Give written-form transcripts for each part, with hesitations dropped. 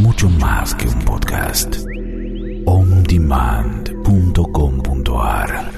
mucho más que un podcast. ondemand.com.ar.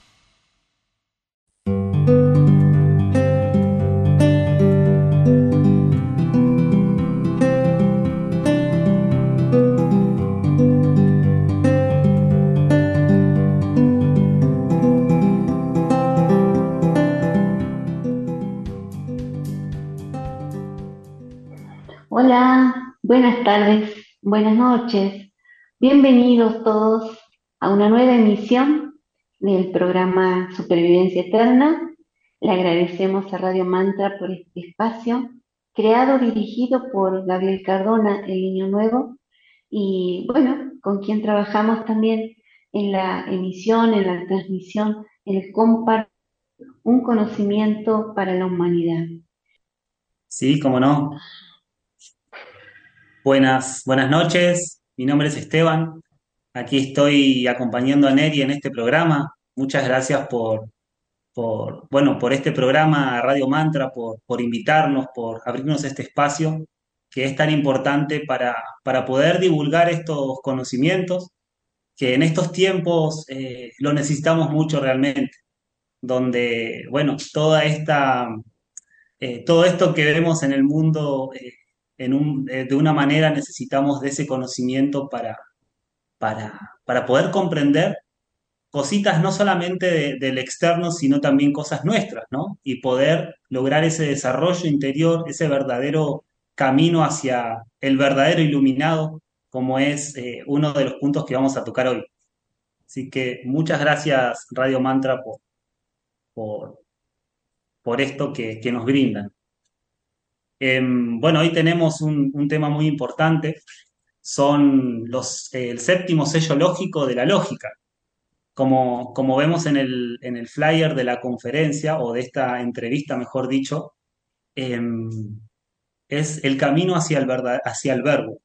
Hola, buenas tardes, buenas noches. Bienvenidos todos a una nueva emisión del programa Supervivencia Eterna. Le agradecemos a Radio Mantra por este espacio, creado, dirigido por Gabriel Cardona, el Niño Nuevo, y bueno, con quien trabajamos también en la emisión, en la transmisión, en el compartir un conocimiento para la humanidad. Sí, cómo no. Buenas noches. Mi nombre es Esteban. Aquí estoy acompañando a Neri en este programa. Muchas gracias por este programa Radio Mantra, por invitarnos, por abrirnos este espacio que es tan importante para poder divulgar estos conocimientos que en estos tiempos lo necesitamos mucho realmente, donde, bueno, todo esto que vemos en el mundo de una manera necesitamos de ese conocimiento para poder comprender cositas no solamente del externo, sino también cosas nuestras, ¿no? Y poder lograr ese desarrollo interior, ese verdadero camino hacia el verdadero iluminado, como es uno de los puntos que vamos a tocar hoy. Así que muchas gracias Radio Mantra por, por esto que nos brindan. Bueno, hoy tenemos un tema muy importante, son el séptimo sello lógico de la lógica. Como vemos en el flyer de la conferencia, o de esta entrevista, mejor dicho, em, es el camino hacia hacia el verbo.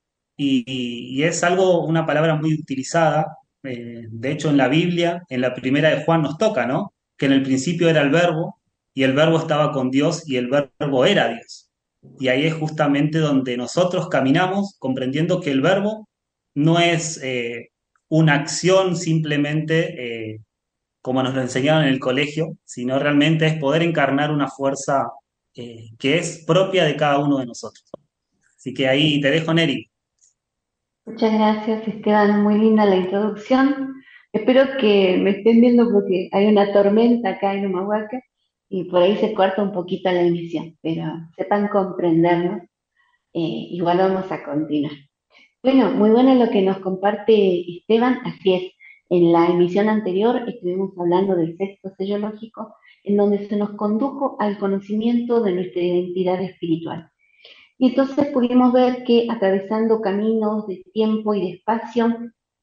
Y es una palabra muy utilizada. De hecho, en la Biblia, en la primera de Juan nos toca, ¿no? Que en el principio era el verbo, y el verbo estaba con Dios, y el verbo era Dios. Y ahí es justamente donde nosotros caminamos, comprendiendo que el verbo no es una acción simplemente como nos lo enseñaron en el colegio, sino realmente es poder encarnar una fuerza que es propia de cada uno de nosotros. Así que ahí te dejo, Neri. Muchas gracias, Esteban. Muy linda la introducción. Espero que me estén viendo porque hay una tormenta acá en Humahuaca y por ahí se corta un poquito la emisión, pero sepan comprendernos. Igual vamos a continuar. Bueno, muy bueno lo que nos comparte Esteban. Así es, en la emisión anterior estuvimos hablando del sexto sello lógico, en donde se nos condujo al conocimiento de nuestra identidad espiritual. Y entonces pudimos ver que atravesando caminos de tiempo y de espacio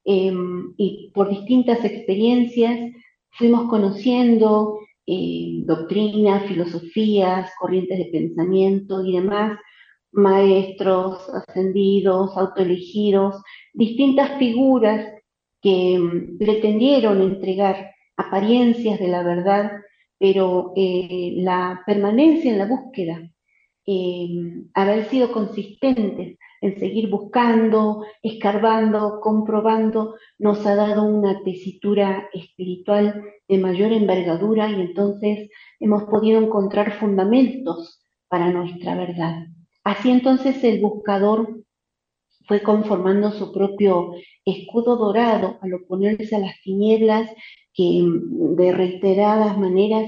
y por distintas experiencias fuimos conociendo doctrinas, filosofías, corrientes de pensamiento y demás, maestros ascendidos, autoelegidos, distintas figuras que pretendieron entregar apariencias de la verdad, pero la permanencia en la búsqueda, haber sido consistentes en seguir buscando, escarbando, comprobando, nos ha dado una tesitura espiritual de mayor envergadura y entonces hemos podido encontrar fundamentos para nuestra verdad. Así entonces el buscador fue conformando su propio escudo dorado al oponerse a las tinieblas que de reiteradas maneras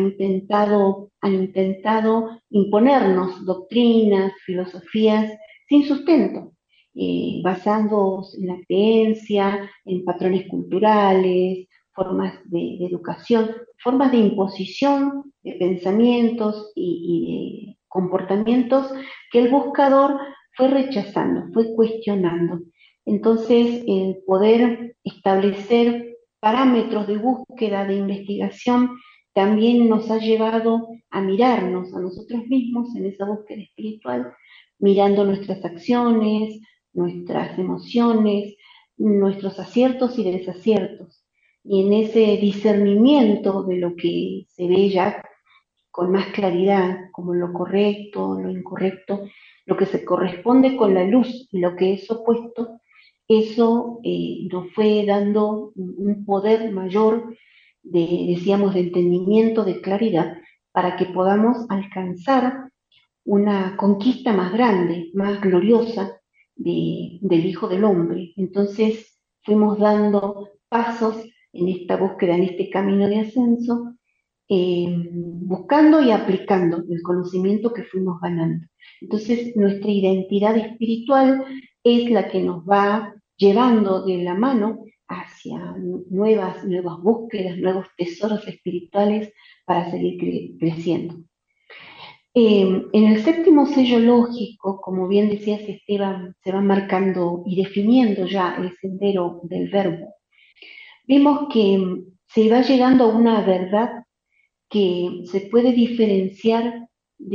han intentado imponernos doctrinas, filosofías sin sustento, basándose en la creencia, en patrones culturales, formas de educación, formas de imposición de pensamientos y de comportamientos que el buscador fue rechazando, fue cuestionando. Entonces, el poder establecer parámetros de búsqueda, de investigación, también nos ha llevado a mirarnos a nosotros mismos en esa búsqueda espiritual, mirando nuestras acciones, nuestras emociones, nuestros aciertos y desaciertos. Y en ese discernimiento de lo que se ve ya con más claridad, como lo correcto, lo incorrecto, lo que se corresponde con la luz y lo que es opuesto, eso nos fue dando un poder mayor decíamos, de entendimiento, de claridad, para que podamos alcanzar una conquista más grande, más gloriosa del Hijo del Hombre. Entonces fuimos dando pasos en esta búsqueda, en este camino de ascenso, buscando y aplicando el conocimiento que fuimos ganando. Entonces nuestra identidad espiritual es la que nos va llevando de la mano hacia nuevas búsquedas, nuevos tesoros espirituales para seguir creciendo. En el séptimo sello lógico, como bien decías Esteban, se va marcando y definiendo ya el sendero del verbo. Vemos que se va llegando a una verdad que se puede diferenciar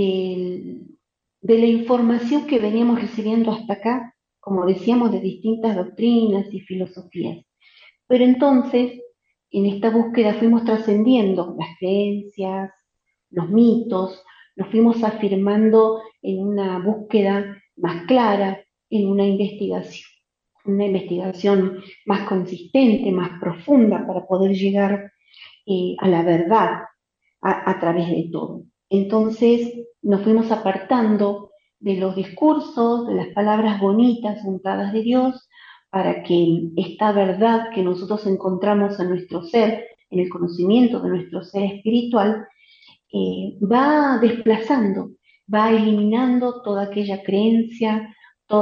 de la información que veníamos recibiendo hasta acá, como decíamos, de distintas doctrinas y filosofías. Pero entonces, en esta búsqueda fuimos trascendiendo las creencias, los mitos, nos fuimos afirmando en una búsqueda más clara, en una investigación más consistente, más profunda para poder llegar a la verdad a través de todo. Entonces nos fuimos apartando de los discursos, de las palabras bonitas, untadas de Dios, para que esta verdad que nosotros encontramos en nuestro ser, en el conocimiento de nuestro ser espiritual, va desplazando, va eliminando toda aquella creencia,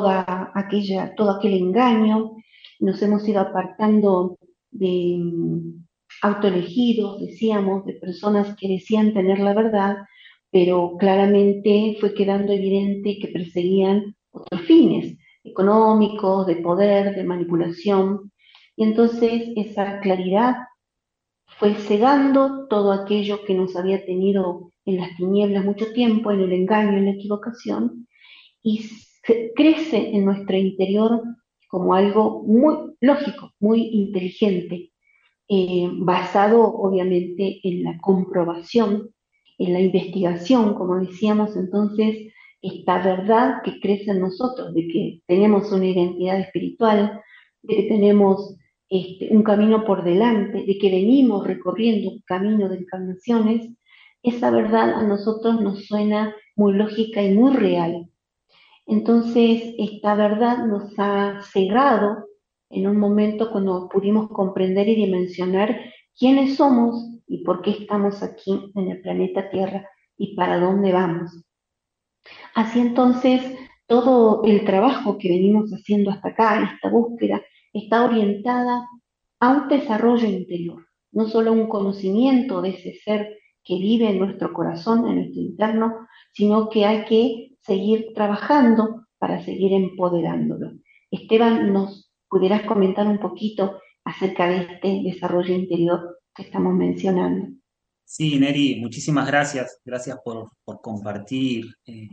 todo aquel engaño. Nos hemos ido apartando de autoelegidos, decíamos, de personas que decían tener la verdad, pero claramente fue quedando evidente que perseguían otros fines económicos, de poder, de manipulación. Y entonces esa claridad fue cegando todo aquello que nos había tenido en las tinieblas mucho tiempo, en el engaño, en la equivocación, y crece en nuestro interior como algo muy lógico, muy inteligente, basado obviamente en la comprobación, en la investigación, como decíamos entonces, esta verdad que crece en nosotros, de que tenemos una identidad espiritual, de que tenemos un camino por delante, de que venimos recorriendo un camino de encarnaciones, esa verdad a nosotros nos suena muy lógica y muy real. Entonces, esta verdad nos ha cegado en un momento cuando pudimos comprender y dimensionar quiénes somos y por qué estamos aquí en el planeta Tierra y para dónde vamos. Así entonces, todo el trabajo que venimos haciendo hasta acá, esta búsqueda, está orientada a un desarrollo interior, no solo a un conocimiento de ese ser que vive en nuestro corazón, en nuestro interno, sino que hay que seguir trabajando para seguir empoderándolo. Esteban, ¿nos pudieras comentar un poquito acerca de este desarrollo interior que estamos mencionando? Sí, Neri, muchísimas gracias. Gracias por compartir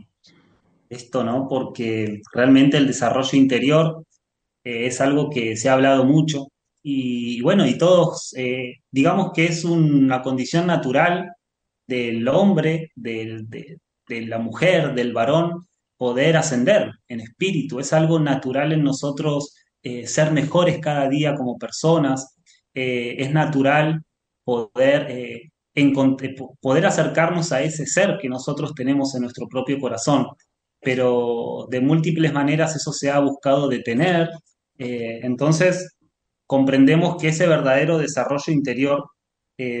esto, ¿no? Porque realmente el desarrollo interior es algo que se ha hablado mucho y bueno, y todos, digamos que es una condición natural del hombre, de la mujer, del varón, poder ascender en espíritu. Es algo natural en nosotros ser mejores cada día como personas. Es natural poder, poder acercarnos a ese ser que nosotros tenemos en nuestro propio corazón. Pero de múltiples maneras eso se ha buscado detener. Entonces, comprendemos que ese verdadero desarrollo interior eh,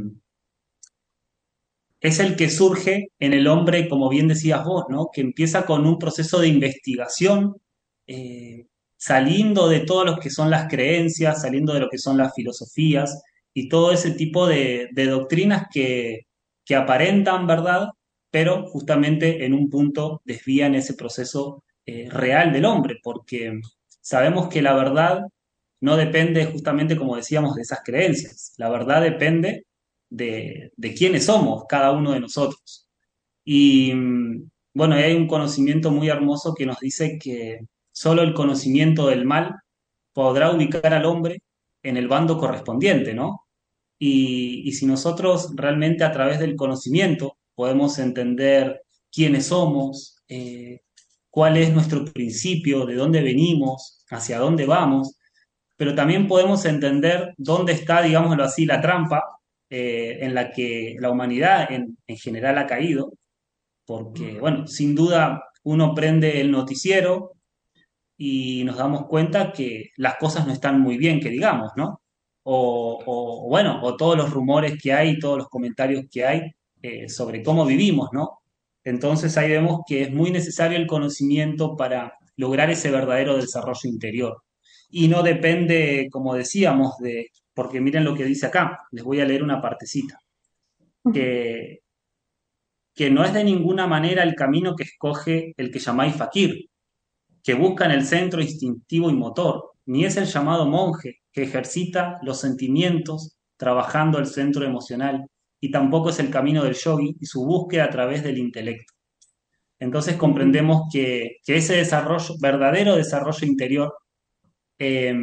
es el que surge en el hombre, como bien decías vos, ¿no? Que empieza con un proceso de investigación, eh, saliendo de todo lo que son las creencias, saliendo de lo que son las filosofías y todo ese tipo de doctrinas que aparentan verdad, pero justamente en un punto desvían ese proceso real del hombre, porque sabemos que la verdad no depende justamente, como decíamos, de esas creencias. La verdad depende de quiénes somos cada uno de nosotros. Y bueno, hay un conocimiento muy hermoso que nos dice que solo el conocimiento del mal podrá ubicar al hombre en el bando correspondiente, ¿no? Y si nosotros realmente a través del conocimiento podemos entender quiénes somos, cuál es nuestro principio, de dónde venimos, hacia dónde vamos, pero también podemos entender dónde está, digámoslo así, la trampa en la que la humanidad en general ha caído, porque, bueno, sin duda uno prende el noticiero y nos damos cuenta que las cosas no están muy bien, que digamos, ¿no? Bueno, o todos los rumores que hay, todos los comentarios que hay sobre cómo vivimos, ¿no? Entonces ahí vemos que es muy necesario el conocimiento para lograr ese verdadero desarrollo interior. Y no depende, como decíamos, porque miren lo que dice acá, les voy a leer una partecita, que, que no es de ninguna manera el camino que escoge el que llamáis fakir, que busca en el centro instintivo y motor, ni es el llamado monje que ejercita los sentimientos trabajando el centro emocional, y tampoco es el camino del yogi y su búsqueda a través del intelecto. Entonces comprendemos que ese desarrollo, verdadero desarrollo interior, eh,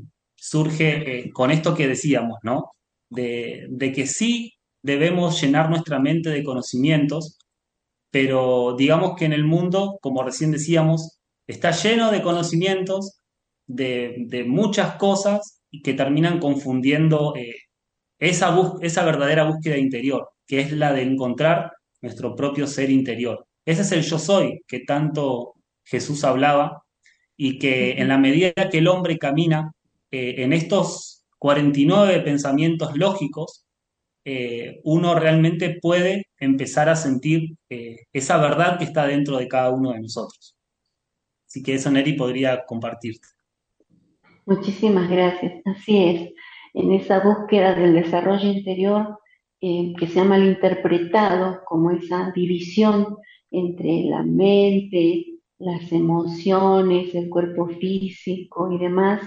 surge con esto que decíamos, ¿no? De que sí debemos llenar nuestra mente de conocimientos, pero digamos que en el mundo, como recién decíamos, está lleno de conocimientos de muchas cosas y que terminan confundiendo esa verdadera búsqueda interior, que es la de encontrar nuestro propio ser interior. Ese es el yo soy que tanto Jesús hablaba y que en la medida que el hombre camina en estos 49 pensamientos lógicos, uno realmente puede empezar a sentir esa verdad que está dentro de cada uno de nosotros. Así que eso, Neri, podría compartirte. Muchísimas gracias. Así es, en esa búsqueda del desarrollo interior que se ha malinterpretado como esa división entre la mente, las emociones, el cuerpo físico y demás,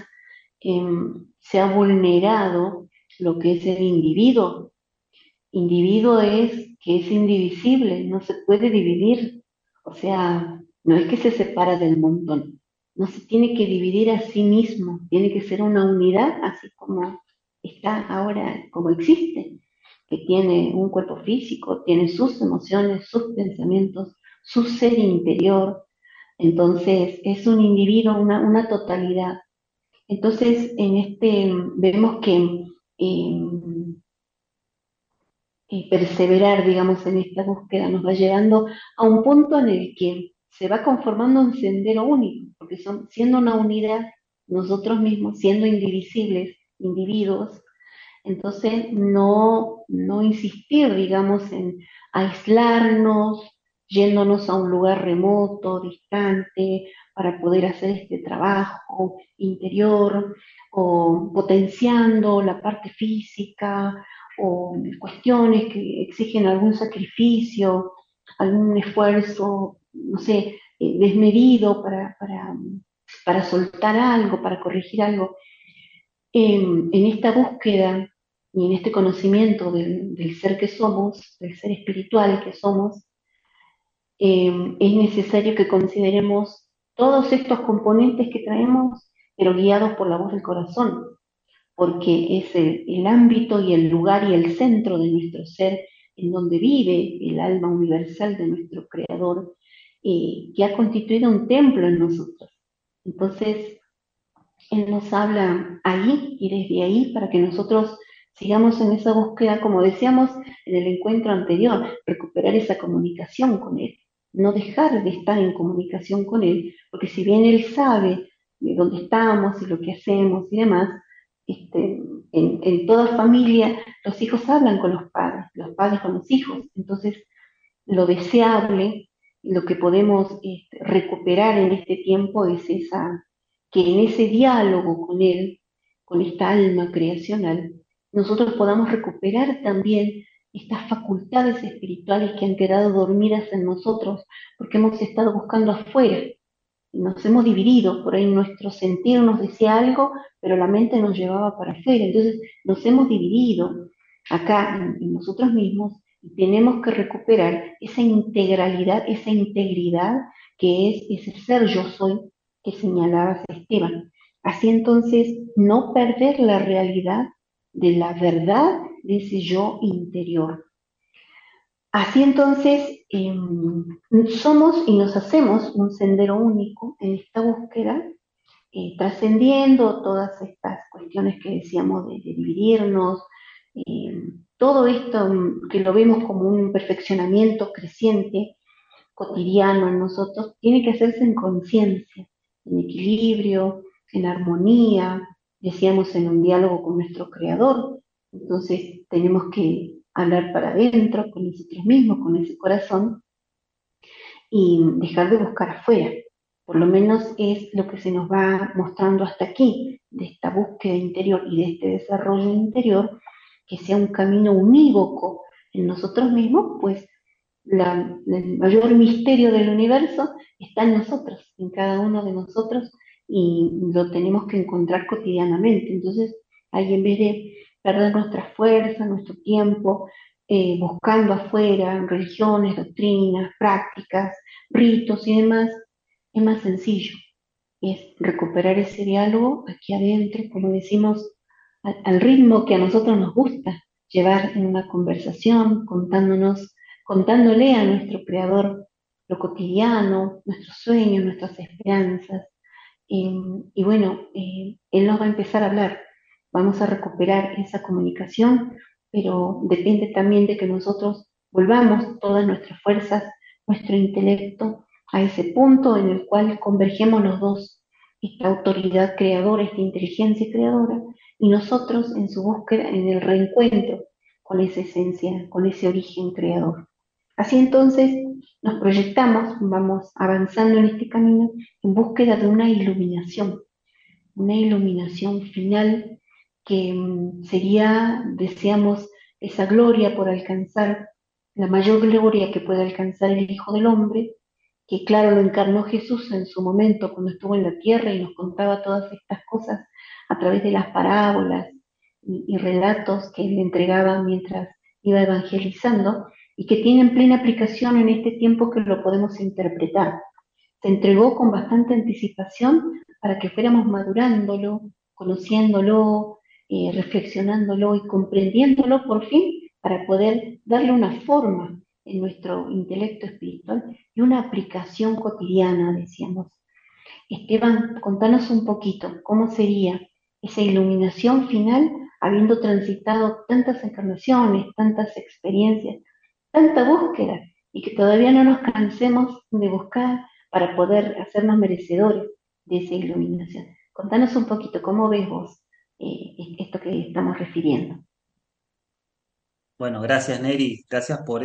se ha vulnerado lo que es el individuo. Individuo es que es indivisible, no se puede dividir. O sea, no es que se separa del montón, no se tiene que dividir a sí mismo, tiene que ser una unidad, así como está ahora, como existe, que tiene un cuerpo físico, tiene sus emociones, sus pensamientos, su ser interior. Entonces, es un individuo, una totalidad. Entonces, en este vemos que perseverar, digamos, en esta búsqueda nos va llevando a un punto en el que se va conformando un sendero único, porque siendo una unidad, nosotros mismos, siendo indivisibles, individuos, entonces no insistir, digamos, en aislarnos, yéndonos a un lugar remoto, distante, para poder hacer este trabajo interior, o potenciando la parte física, o cuestiones que exigen algún sacrificio, algún esfuerzo, no sé, desmedido para soltar algo, para corregir algo. En esta búsqueda y en este conocimiento del ser que somos, del ser espiritual que somos, es necesario que consideremos todos estos componentes que traemos, pero guiados por la voz del corazón, porque es el ámbito y el lugar y el centro de nuestro ser en donde vive el alma universal de nuestro Creador, que ha constituido un templo en nosotros. Entonces, Él nos habla ahí y desde ahí para que nosotros sigamos en esa búsqueda, como decíamos en el encuentro anterior, recuperar esa comunicación con Él, no dejar de estar en comunicación con Él, porque si bien Él sabe de dónde estamos y lo que hacemos y demás, en toda familia los hijos hablan con los padres con los hijos, entonces lo deseable, lo que podemos recuperar en este tiempo es que en ese diálogo con Él, con esta alma creacional, nosotros podamos recuperar también estas facultades espirituales que han quedado dormidas en nosotros porque hemos estado buscando afuera. Nos hemos dividido, por ahí nuestro sentir nos decía algo, pero la mente nos llevaba para afuera. Entonces nos hemos dividido acá en nosotros mismos y tenemos que recuperar esa integralidad, esa integridad que es ese ser yo soy que señalaba Esteban. Así entonces no perder la realidad de la verdad de ese yo interior. Así entonces, somos y nos hacemos un sendero único en esta búsqueda, trascendiendo todas estas cuestiones que decíamos de dividirnos, eh, todo esto que lo vemos como un perfeccionamiento creciente, cotidiano en nosotros, tiene que hacerse en conciencia, en equilibrio, en armonía, decíamos en un diálogo con nuestro creador. Entonces tenemos que hablar para adentro, con nosotros mismos, con ese corazón, y dejar de buscar afuera. Por lo menos es lo que se nos va mostrando hasta aquí, de esta búsqueda interior y de este desarrollo interior, que sea un camino unívoco en nosotros mismos, pues el mayor misterio del universo está en nosotros, en cada uno de nosotros, y lo tenemos que encontrar cotidianamente. Entonces, ahí en vez de perder nuestra fuerza, nuestro tiempo, buscando afuera religiones, doctrinas, prácticas, ritos y demás, es más sencillo. Es recuperar ese diálogo aquí adentro, como decimos, al ritmo que a nosotros nos gusta llevar en una conversación, contándole a nuestro creador lo cotidiano, nuestros sueños, nuestras esperanzas. Y bueno, él nos va a empezar a hablar. Vamos a recuperar esa comunicación, pero depende también de que nosotros volvamos todas nuestras fuerzas, nuestro intelecto, a ese punto en el cual convergemos los dos, esta autoridad creadora, esta inteligencia creadora, y nosotros en su búsqueda, en el reencuentro con esa esencia, con ese origen creador. Así entonces nos proyectamos, vamos avanzando en este camino en búsqueda de una iluminación final que sería, deseamos, esa gloria por alcanzar, la mayor gloria que puede alcanzar el Hijo del Hombre, que claro, lo encarnó Jesús en su momento cuando estuvo en la tierra y nos contaba todas estas cosas a través de las parábolas y relatos que él entregaba mientras iba evangelizando y que tienen plena aplicación en este tiempo que lo podemos interpretar. Se entregó con bastante anticipación para que fuéramos madurándolo, conociéndolo, reflexionándolo y comprendiéndolo por fin para poder darle una forma en nuestro intelecto espiritual y una aplicación cotidiana, decíamos. Esteban, contanos un poquito cómo sería esa iluminación final habiendo transitado tantas encarnaciones, tantas experiencias, tanta búsqueda y que todavía no nos cansemos de buscar para poder hacernos merecedores de esa iluminación. Contanos un poquito cómo ves vos esto que estamos refiriendo. Bueno, gracias Neri, gracias por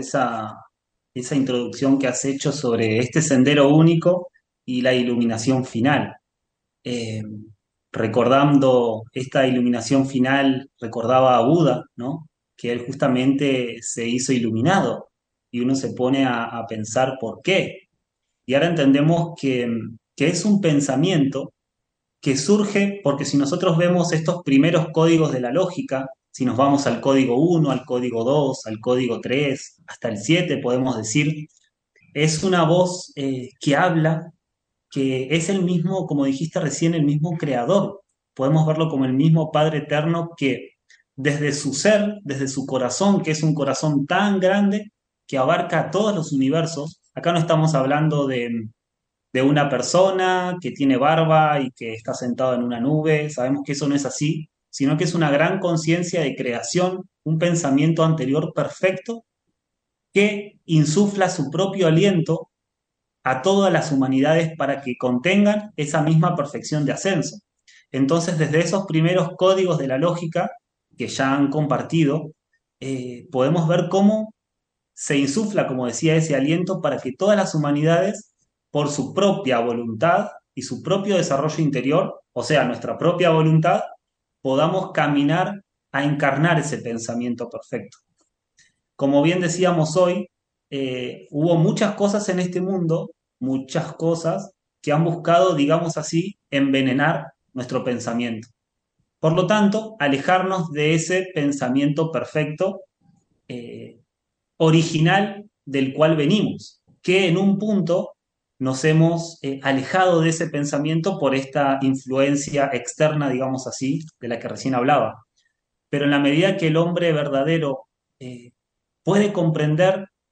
esa introducción que has hecho sobre este sendero único y la iluminación final. Eh, Recordando esta iluminación final, recordaba a Buda, ¿no? Que él justamente se hizo iluminado y uno se pone a pensar por qué. Y ahora entendemos que es un pensamiento que surge porque si nosotros vemos estos primeros códigos de la lógica, si nos vamos al código uno, al código 2, al código 3, hasta el 7, podemos decir, es una voz que habla, que es el mismo, como dijiste recién, el mismo creador. Podemos verlo como el mismo Padre Eterno que desde su ser, desde su corazón, que es un corazón tan grande que abarca todos los universos. Acá no estamos hablando de una persona que tiene barba y que está sentado en una nube. Sabemos que eso no es así, sino que es una gran conciencia de creación, un pensamiento anterior perfecto que insufla su propio aliento a todas las humanidades para que contengan esa misma perfección de ascenso. Entonces, desde esos primeros códigos de la lógica que ya han compartido, podemos ver cómo se insufla, como decía, ese aliento para que todas las humanidades, por su propia voluntad y su propio desarrollo interior, o sea, nuestra propia voluntad, podamos caminar a encarnar ese pensamiento perfecto. Como bien decíamos hoy, hubo muchas cosas en este mundo, muchas cosas que han buscado, digamos así, envenenar nuestro pensamiento. Por lo tanto, alejarnos de ese pensamiento perfecto eh, original del cual venimos, que en un punto nos hemos alejado de ese pensamiento por esta influencia externa, digamos así, de la que recién hablaba. Pero en la medida que el hombre verdadero puede comprender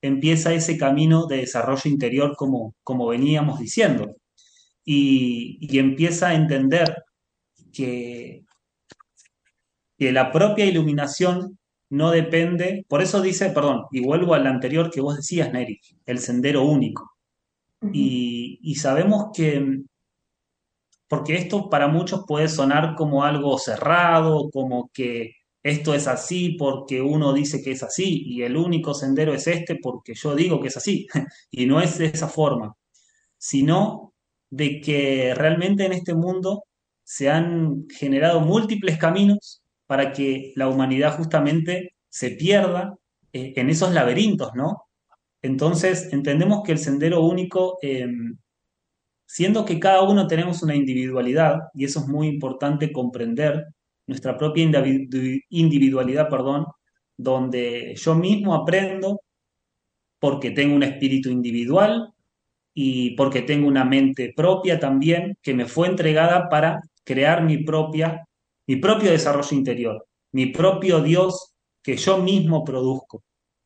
empieza ese camino de desarrollo interior como veníamos diciendo. Y empieza a entender que, que la propia iluminación no depende, por eso dice, perdón, y vuelvo al anterior que vos decías, Neri, el sendero único. Ujú. Y sabemos que, porque esto para muchos puede sonar como algo cerrado, como que esto es así porque uno dice que es así y el único sendero es este porque yo digo que es así. Y no es de esa forma, sino de que realmente en este mundo se han generado múltiples caminos para que la humanidad justamente se pierda en esos laberintos, ¿no? Entonces entendemos que el sendero único, siendo que cada uno tenemos una individualidad, y eso es muy importante comprender, nuestra propia individualidad, perdón, donde yo mismo aprendo porque tengo un espíritu individual y porque tengo una mente propia también que me fue entregada para crear mi propio desarrollo interior, mi propio Dios que yo mismo produzco.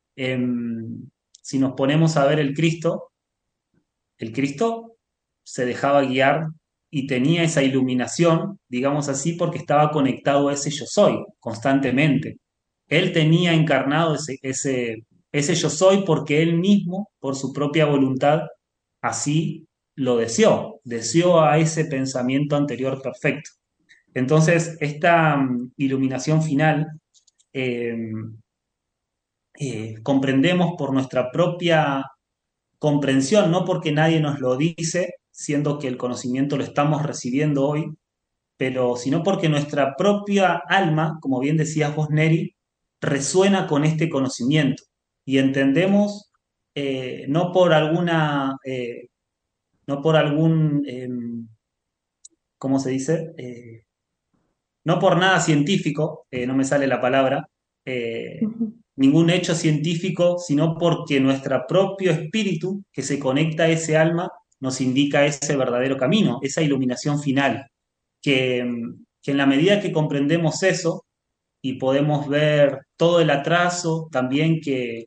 Si nos ponemos a ver el Cristo se dejaba guiar y tenía esa iluminación, digamos así, porque estaba conectado a ese yo soy constantemente. Él tenía encarnado ese yo soy porque él mismo, por su propia voluntad, así lo deseó a ese pensamiento anterior perfecto. Entonces, esta iluminación final eh, comprendemos por nuestra propia comprensión, no porque nadie nos lo dice, siendo que el conocimiento lo estamos recibiendo hoy, pero sino porque nuestra propia alma, como bien decías vos, Neri, resuena con este conocimiento y entendemos no por no por algún, ¿cómo se dice? No por nada científico, no me sale la palabra, eh, Ujú. ningún hecho científico, sino porque nuestro propio espíritu que se conecta a ese alma nos indica ese verdadero camino, esa iluminación final, que en la medida que comprendemos eso y podemos ver todo el atraso también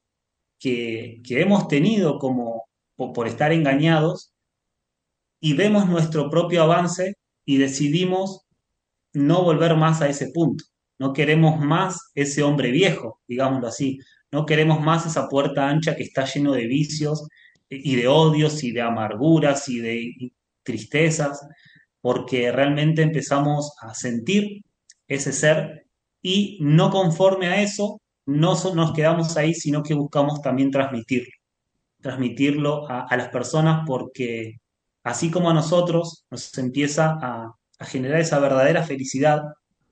que hemos tenido como por estar engañados y vemos nuestro propio avance y decidimos no volver más a ese punto. No queremos más ese hombre viejo, digámoslo así. No queremos más esa puerta ancha que está lleno de vicios y de odios y de amarguras y de tristezas, porque realmente empezamos a sentir ese ser y no conforme a eso, no nos quedamos ahí, sino que buscamos también transmitirlo a las personas porque así como a nosotros nos empieza a generar esa verdadera felicidad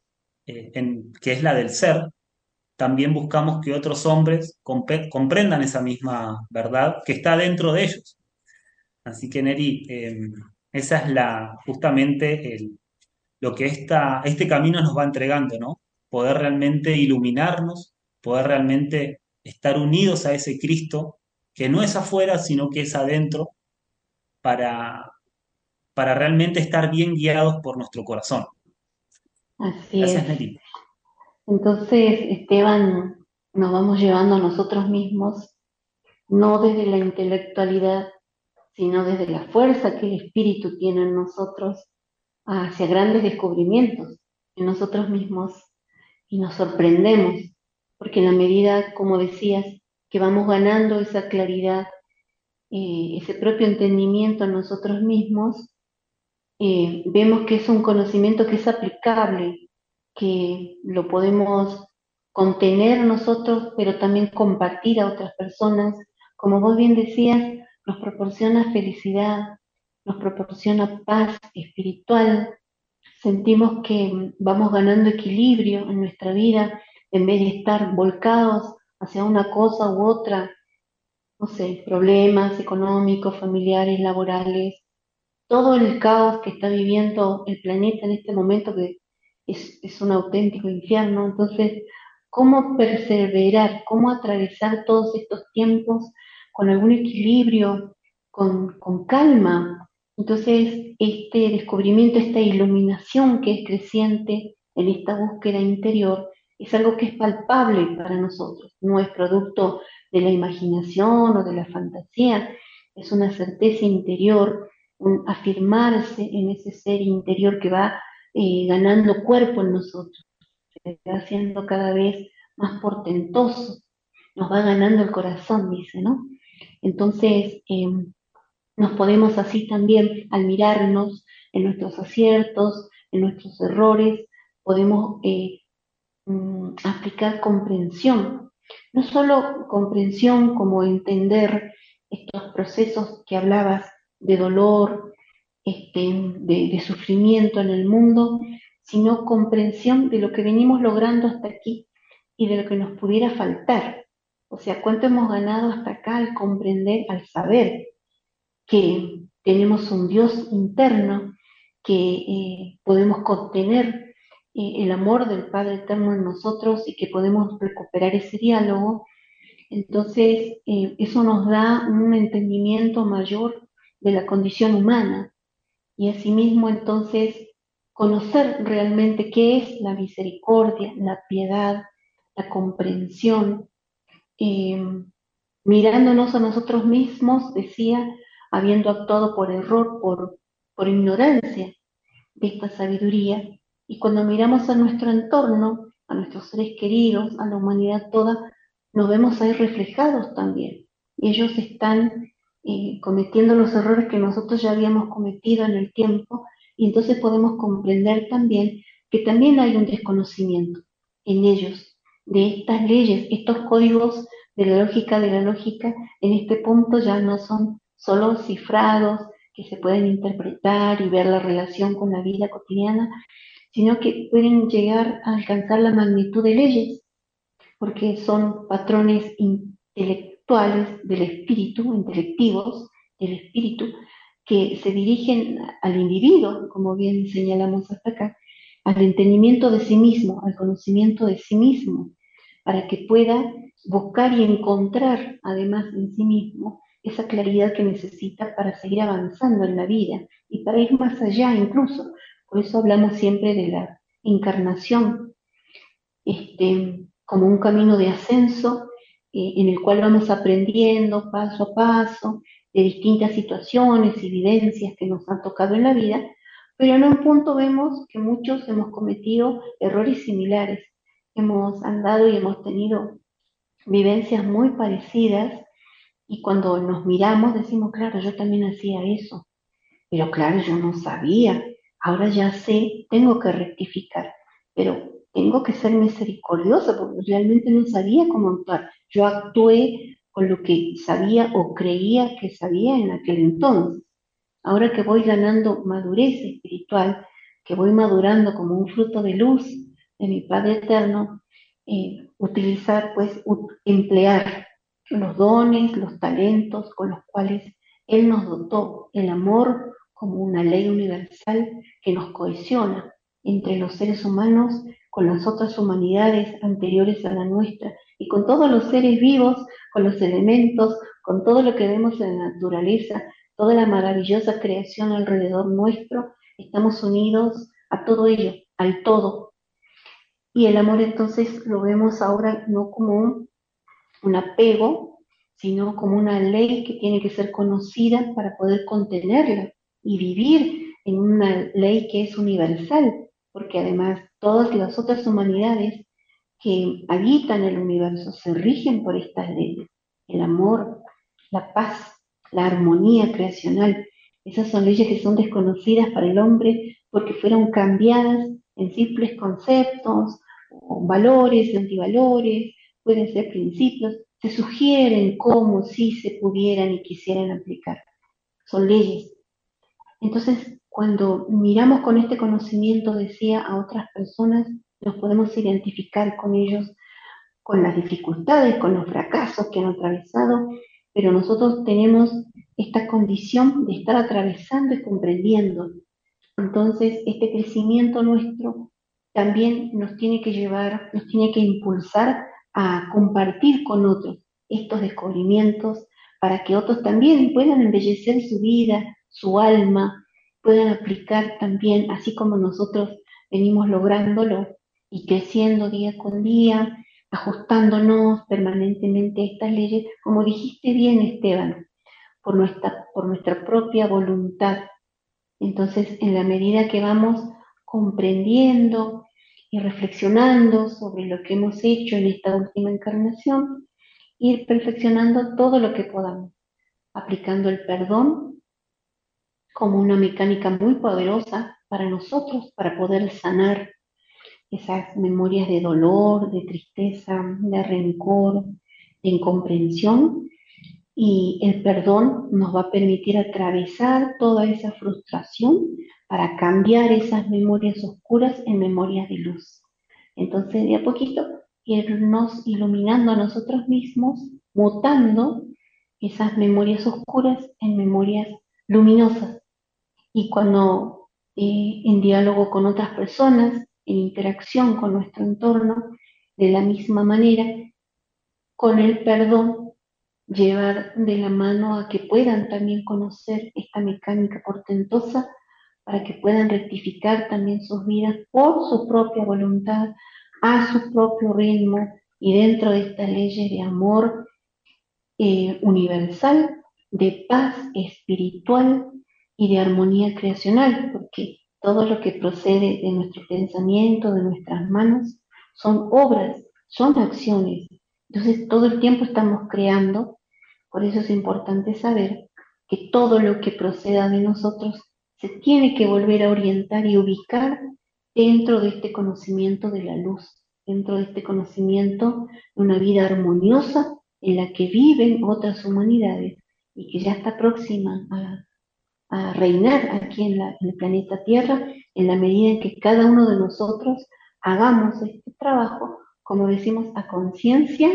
que es la del ser, también buscamos que otros hombres comprendan esa misma verdad que está dentro de ellos. Así que Neri, esa es justamente lo que este camino nos va entregando, ¿no? Poder realmente iluminarnos, poder realmente estar unidos a ese Cristo que no es afuera, sino que es adentro, para, para realmente estar bien guiados por nuestro corazón. Así Gracias, es. Neri. Entonces, Esteban, nos vamos llevando a nosotros mismos, no desde la intelectualidad, sino desde la fuerza que el espíritu tiene en nosotros, hacia grandes descubrimientos en nosotros mismos y nos sorprendemos, porque en la medida, como decías, que vamos ganando esa claridad, ese propio entendimiento en nosotros mismos, vemos que es un conocimiento que es aplicable, que lo podemos contener nosotros, pero también compartir a otras personas. Como vos bien decías, nos proporciona felicidad, nos proporciona paz espiritual. Sentimos que vamos ganando equilibrio en nuestra vida en vez de estar volcados hacia una cosa u otra, no sé, problemas económicos, familiares, laborales, todo el caos que está viviendo el planeta en este momento, que es un auténtico infierno. Entonces, ¿cómo perseverar? ¿Cómo atravesar todos estos tiempos con algún equilibrio, con calma? Entonces, este descubrimiento, esta iluminación que es creciente en esta búsqueda interior, es algo que es palpable para nosotros, no es producto de la imaginación o de la fantasía, es una certeza interior, un afirmarse en ese ser interior que va ganando cuerpo en nosotros, se va haciendo cada vez más portentoso, nos va ganando el corazón, dice, ¿no? Entonces, nos podemos así también, al mirarnos en nuestros aciertos, en nuestros errores, podemos aplicar comprensión. No solo comprensión como entender estos procesos que hablabas de dolor, de sufrimiento en el mundo, sino comprensión de lo que venimos logrando hasta aquí y de lo que nos pudiera faltar. O sea, cuánto hemos ganado hasta acá al comprender, al saber que tenemos un Dios interno, que podemos contener el amor del Padre Eterno en nosotros y que podemos recuperar ese diálogo. Entonces, eso nos da un entendimiento mayor de la condición humana y asimismo entonces conocer realmente qué es la misericordia, la piedad, la comprensión, eh, mirándonos a nosotros mismos, decía, habiendo actuado por error, por ignorancia de esta sabiduría. Y cuando miramos a nuestro entorno, a nuestros seres queridos, a la humanidad toda, nos vemos ahí reflejados también. Ellos están cometiendo los errores que nosotros ya habíamos cometido en el tiempo, y entonces podemos comprender también que también hay un desconocimiento en ellos de estas leyes, estos códigos de la lógica, en este punto ya no son solo cifrados que se pueden interpretar y ver la relación con la vida cotidiana, sino que pueden llegar a alcanzar la magnitud de leyes, porque son patrones intelectuales del espíritu, intelectivos del espíritu, que se dirigen al individuo, como bien señalamos hasta acá, al entendimiento de sí mismo, al conocimiento de sí mismo, para que pueda buscar y encontrar, además en sí mismo, esa claridad que necesita para seguir avanzando en la vida y para ir más allá incluso. Por eso hablamos siempre de la encarnación, como un camino de ascenso en el cual vamos aprendiendo paso a paso de distintas situaciones y vivencias que nos han tocado en la vida, pero en un punto vemos que muchos hemos cometido errores similares, hemos andado y hemos tenido vivencias muy parecidas y cuando nos miramos decimos, claro, yo también hacía eso, pero claro, yo no sabía, ahora ya sé, tengo que rectificar, pero tengo que ser misericordiosa porque realmente no sabía cómo actuar. Yo actué con lo que sabía o creía que sabía en aquel entonces. Ahora que voy ganando madurez espiritual, que voy madurando como un fruto de luz de mi Padre Eterno, utilizar, pues, emplear los dones, los talentos con los cuales Él nos dotó, el amor como una ley universal que nos cohesiona entre los seres humanos con las otras humanidades anteriores a la nuestra y con todos los seres vivos, con los elementos, con todo lo que vemos en la naturaleza, toda la maravillosa creación alrededor nuestro, estamos unidos a todo ello, al todo. Y el amor entonces lo vemos ahora no como un apego, sino como una ley que tiene que ser conocida para poder contenerla y vivir en una ley que es universal, porque además todas las otras humanidades que habitan el universo se rigen por estas leyes, el amor, la paz, la armonía creacional. Esas son leyes que son desconocidas para el hombre porque fueron cambiadas en simples conceptos, o valores, antivalores, pueden ser principios, se sugieren como si se pudieran y quisieran aplicar. Son leyes. Entonces, cuando miramos con este conocimiento, decía, a otras personas, nos podemos identificar con ellos, con las dificultades, con los fracasos que han atravesado, pero nosotros tenemos esta condición de estar atravesando y comprendiendo. Entonces, este crecimiento nuestro también nos tiene que llevar, nos tiene que impulsar a compartir con otros estos descubrimientos para que otros también puedan embellecer su vida, su alma, puedan aplicar también, así como nosotros venimos lográndolo y creciendo día con día, ajustándonos permanentemente a estas leyes, como dijiste bien, Esteban, por nuestra propia voluntad. Entonces, en la medida que vamos comprendiendo y reflexionando sobre lo que hemos hecho en esta última encarnación, ir perfeccionando todo lo que podamos, aplicando el perdón como una mecánica muy poderosa para nosotros, para poder sanar esas memorias de dolor, de tristeza, de rencor, de incomprensión. Y el perdón nos va a permitir atravesar toda esa frustración para cambiar esas memorias oscuras en memorias de luz. Entonces, de a poquito, irnos iluminando a nosotros mismos, mutando esas memorias oscuras en memorias luminosas. Y cuando en diálogo con otras personas, en interacción con nuestro entorno, de la misma manera, con el perdón, llevar de la mano a que puedan también conocer esta mecánica portentosa para que puedan rectificar también sus vidas por su propia voluntad, a su propio ritmo y dentro de estas leyes de amor universal, de paz espiritual y de armonía creacional, porque todo lo que procede de nuestro pensamiento, de nuestras manos, son obras, son acciones. Entonces todo el tiempo estamos creando, por eso es importante saber que todo lo que proceda de nosotros se tiene que volver a orientar y ubicar dentro de este conocimiento de la luz, dentro de este conocimiento de una vida armoniosa en la que viven otras humanidades y que ya está próxima a reinar aquí en el planeta Tierra, en la medida en que cada uno de nosotros hagamos este trabajo, como decimos, a conciencia,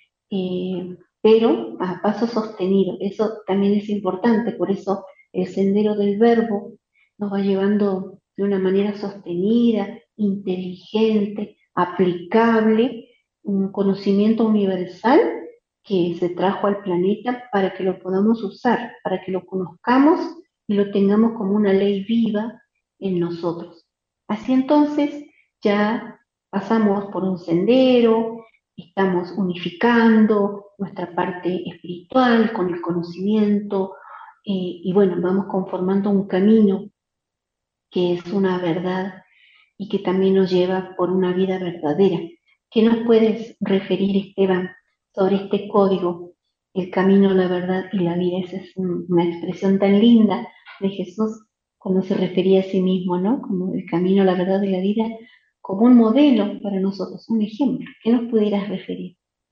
pero a paso sostenido. Eso también es importante, por eso el sendero del verbo nos va llevando de una manera sostenida, inteligente, aplicable, un conocimiento universal que se trajo al planeta para que lo podamos usar, para que lo conozcamos y lo tengamos como una ley viva en nosotros. Así entonces ya pasamos por un sendero, estamos unificando nuestra parte espiritual con el conocimiento y bueno, vamos conformando un camino que es una verdad y que también nos lleva por una vida verdadera. ¿Qué nos puedes referir, Esteban, sobre este código, el camino, la verdad y la vida? Esa es una expresión tan linda de Jesús cuando se refería a sí mismo, ¿no? Como el camino, la verdad y la vida, como un modelo para nosotros, un ejemplo. ¿Qué nos pudieras referir?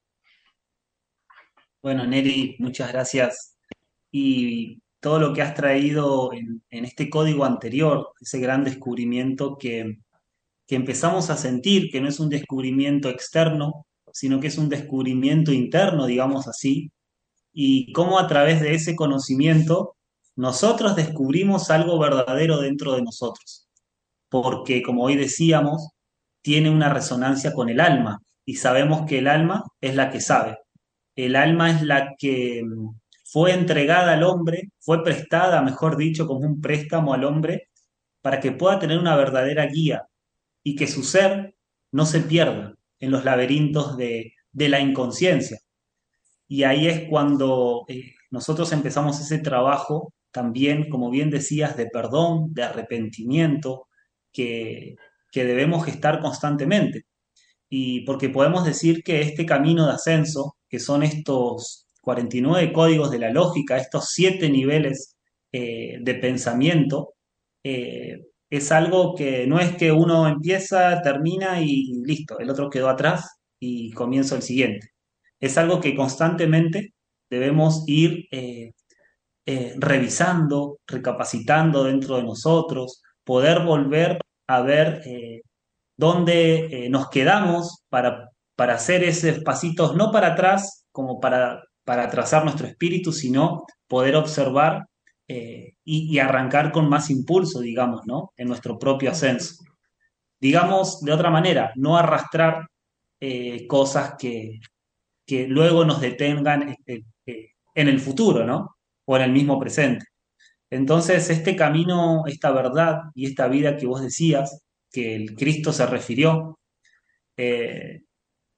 Bueno, Neri, muchas gracias. Y todo lo que has traído en este código anterior, ese gran descubrimiento que empezamos a sentir, que no es un descubrimiento externo, sino que es un descubrimiento interno, digamos así, y cómo a través de ese conocimiento nosotros descubrimos algo verdadero dentro de nosotros, porque como hoy decíamos, tiene una resonancia con el alma, y sabemos que el alma es la que sabe. El alma es la que fue entregada al hombre, fue prestada, mejor dicho, como un préstamo al hombre, para que pueda tener una verdadera guía y que su ser no se pierda en los laberintos de la inconsciencia. Y ahí es cuando nosotros empezamos ese trabajo también, como bien decías, de perdón, de arrepentimiento, que, que debemos gestar constantemente. Y porque podemos decir que este camino de ascenso, que son estos 49 códigos de la lógica, estos 7 niveles de pensamiento, es algo que no es que uno empieza, termina y listo, el otro quedó atrás y comienzo el siguiente. Es algo que constantemente debemos ir revisando, recapacitando dentro de nosotros, poder volver a ver dónde nos quedamos para hacer esos pasitos, no para atrás, como para trazar nuestro espíritu, sino poder observar y arrancar con más impulso, digamos, ¿no? En nuestro propio ascenso. Digamos, de otra manera, no arrastrar cosas que luego nos detengan en el futuro, ¿no? O en el mismo presente. Entonces, este camino, esta verdad y esta vida que vos decías, que el Cristo se refirió, eh,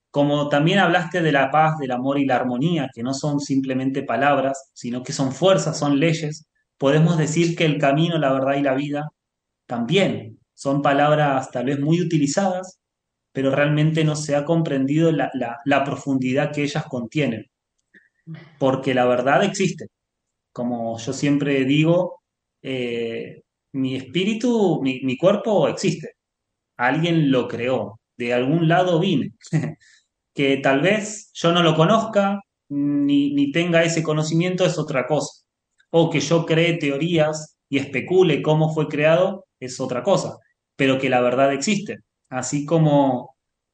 Como también hablaste de la paz, del amor y la armonía, que no son simplemente palabras, sino que son fuerzas, son leyes, podemos decir que el camino, la verdad y la vida también son palabras tal vez muy utilizadas, pero realmente no se ha comprendido la profundidad que ellas contienen, porque la verdad existe. Como yo siempre digo, mi espíritu, mi cuerpo existe, alguien lo creó, de algún lado vine. Que tal vez yo no lo conozca ni tenga ese conocimiento es otra cosa. O que yo cree teorías y especule cómo fue creado es otra cosa. Pero que la verdad existe. Así como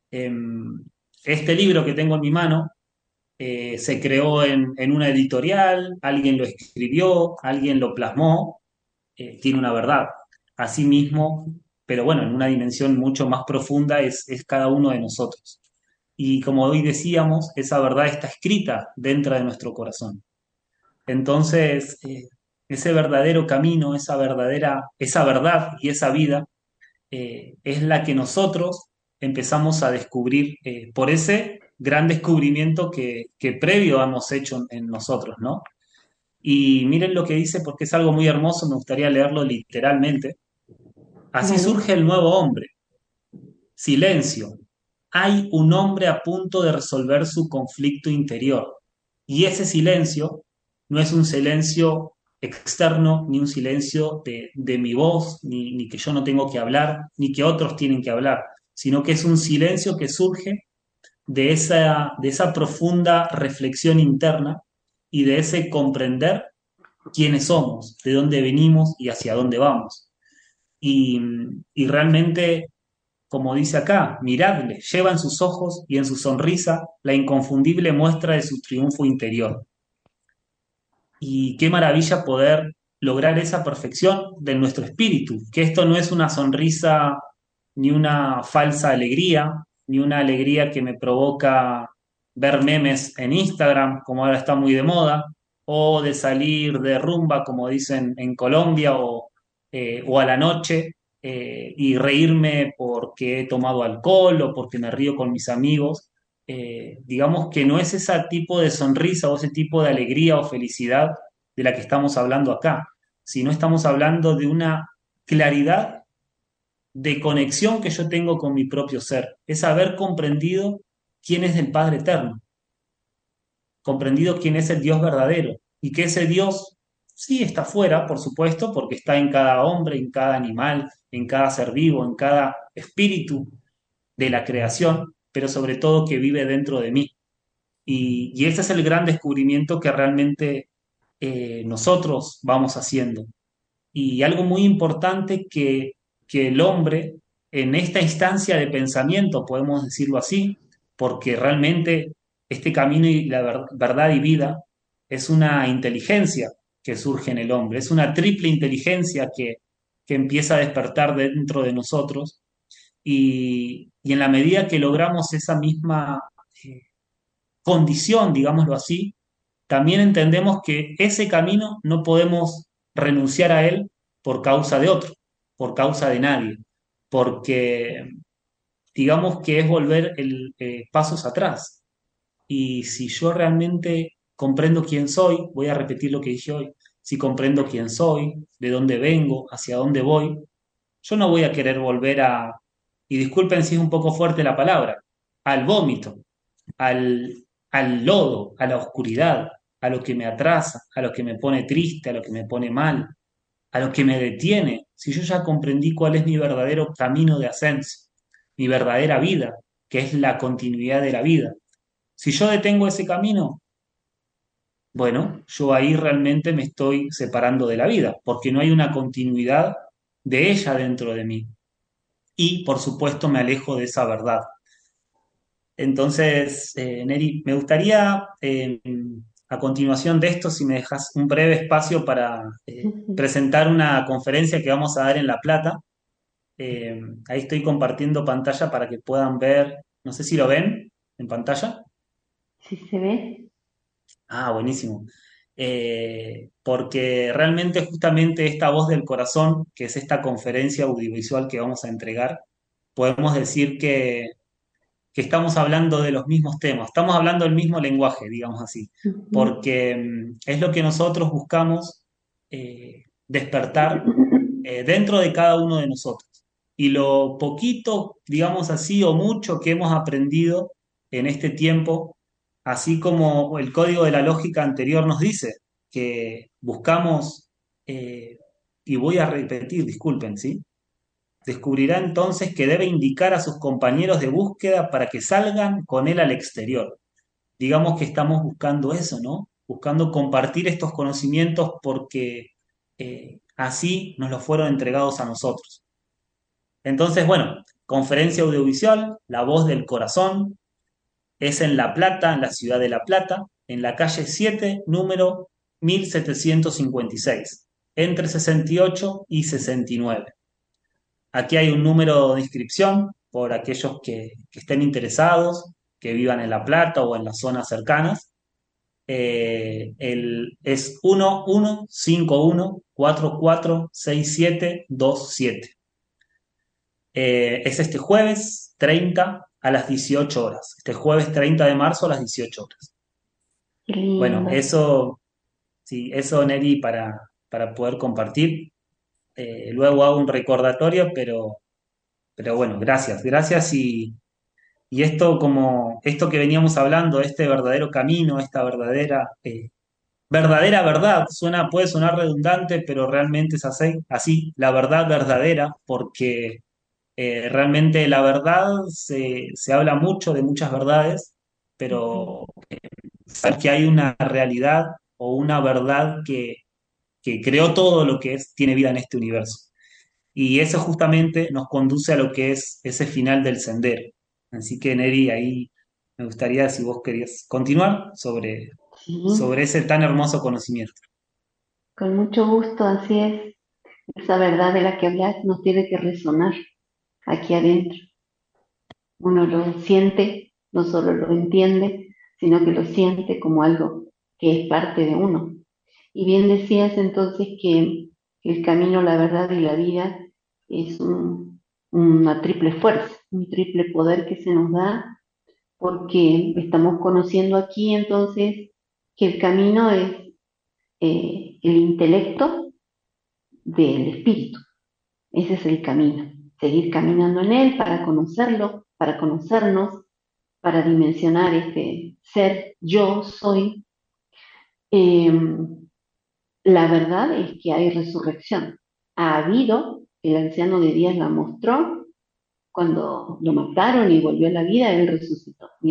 este libro que tengo en mi mano se creó en una editorial, alguien lo escribió, alguien lo plasmó, tiene una verdad. Asimismo, pero bueno, en una dimensión mucho más profunda es cada uno de nosotros. Y como hoy decíamos, esa verdad está escrita dentro de nuestro corazón. Entonces, ese verdadero camino, esa verdad y esa vida es la que nosotros empezamos a descubrir por ese gran descubrimiento que previo hemos hecho en nosotros, ¿no? Y miren lo que dice porque es algo muy hermoso, me gustaría leerlo literalmente. Así Vale. surge el nuevo hombre. Silencio. Hay un hombre a punto de resolver su conflicto interior. Y ese silencio no es un silencio externo, ni un silencio de mi voz, ni que yo no tengo que hablar, ni que otros tienen que hablar, sino que es un silencio que surge de esa profunda reflexión interna y de ese comprender quiénes somos, de dónde venimos y hacia dónde vamos. Y, y realmente como dice acá, miradle, lleva en sus ojos y en su sonrisa la inconfundible muestra de su triunfo interior. Y qué maravilla poder lograr esa perfección de nuestro espíritu, que esto no es una sonrisa ni una falsa alegría, ni una alegría que me provoca ver memes en Instagram, como ahora está muy de moda, o de salir de rumba, como dicen en Colombia, o a la noche, y reírme porque he tomado alcohol o porque me río con mis amigos. Digamos que no es ese tipo de sonrisa o ese tipo de alegría o felicidad de la que estamos hablando acá, sino estamos hablando de una claridad de conexión que yo tengo con mi propio ser, es haber comprendido quién es el Padre Eterno, comprendido quién es el Dios verdadero y que ese Dios sí está fuera, por supuesto, porque está en cada hombre, en cada animal, en cada ser vivo, en cada espíritu de la creación, pero sobre todo que vive dentro de mí. Y ese es el gran descubrimiento que realmente nosotros vamos haciendo. Y algo muy importante que el hombre, en esta instancia de pensamiento, podemos decirlo así, porque realmente este camino y la verdad y vida es una inteligencia que surge en el hombre, es una triple inteligencia que empieza a despertar dentro de nosotros y en la medida que logramos esa misma eh, condición, digámoslo así, también entendemos que ese camino no podemos renunciar a él por causa de otro, por causa de nadie, porque digamos que es volver pasos atrás. Y si yo realmente comprendo quién soy, voy a repetir lo que dije hoy, si comprendo quién soy, de dónde vengo, hacia dónde voy, yo no voy a querer volver y disculpen si es un poco fuerte la palabra, al vómito, al lodo, a la oscuridad, a lo que me atrasa, a lo que me pone triste, a lo que me pone mal, a lo que me detiene. Si yo ya comprendí cuál es mi verdadero camino de ascenso, mi verdadera vida, que es la continuidad de la vida. Si yo detengo ese camino, bueno, yo ahí realmente me estoy separando de la vida, porque no hay una continuidad de ella dentro de mí. Y, por supuesto, me alejo de esa verdad. Entonces, Neri, me gustaría, a continuación de esto, si me dejas un breve espacio para presentar una conferencia que vamos a dar en La Plata. Ahí estoy compartiendo pantalla para que puedan ver, no sé si lo ven en pantalla. ¿Sí se ve? Ah, buenísimo. Porque realmente justamente esta voz del corazón, que es esta conferencia audiovisual que vamos a entregar, podemos decir que estamos hablando de los mismos temas, estamos hablando del mismo lenguaje, digamos así, Ujú. porque es lo que nosotros buscamos despertar dentro de cada uno de nosotros. Y lo poquito, digamos así, o mucho que hemos aprendido en este tiempo, así como el código de la lógica anterior nos dice, que buscamos, eh, y voy a repetir, disculpen, ¿sí? Descubrirá entonces que debe indicar a sus compañeros de búsqueda para que salgan con él al exterior. Digamos que estamos buscando eso, ¿no? Buscando compartir estos conocimientos porque así nos los fueron entregados a nosotros. Entonces, bueno, conferencia audiovisual, La Voz del Corazón, es en La Plata, en la ciudad de La Plata, en la calle 7, número 1756, entre 68 y 69. Aquí hay un número de inscripción por aquellos que estén interesados, que vivan en La Plata o en las zonas cercanas. Es 1151-446727. Es este jueves 30 a las 18 horas. Este jueves 30 de marzo a las 18 horas. Qué Bueno, lindo. eso, sí, eso, Neri, para poder compartir. Luego hago un recordatorio, pero bueno, gracias. Gracias y esto como esto que veníamos hablando, este verdadero camino, esta verdadera verdad, puede sonar redundante, pero realmente es así, la verdad verdadera, porque realmente la verdad se habla mucho de muchas verdades, Ujú. pero sabes que hay una realidad o una verdad que creó todo lo que tiene vida en este universo. Y eso justamente nos conduce a lo que es ese final del sendero. Así que, Neri, ahí me gustaría, si vos querías continuar sobre Sí, ese tan hermoso conocimiento. con mucho gusto, así es. Esa verdad de la que hablas nos tiene que resonar aquí adentro. Uno lo siente, no solo lo entiende, sino que lo siente como algo que es parte de uno. Y bien decías entonces que el camino, la verdad y la vida es una triple fuerza, un triple poder que se nos da porque estamos conociendo aquí entonces que el camino es el intelecto del espíritu. Ese es el camino. Seguir caminando en él para conocerlo, para conocernos, para dimensionar este ser yo soy. Eh, la verdad es que hay resurrección. Ha habido, el anciano de Díaz la mostró, cuando lo mataron y volvió a la vida, él resucitó. Y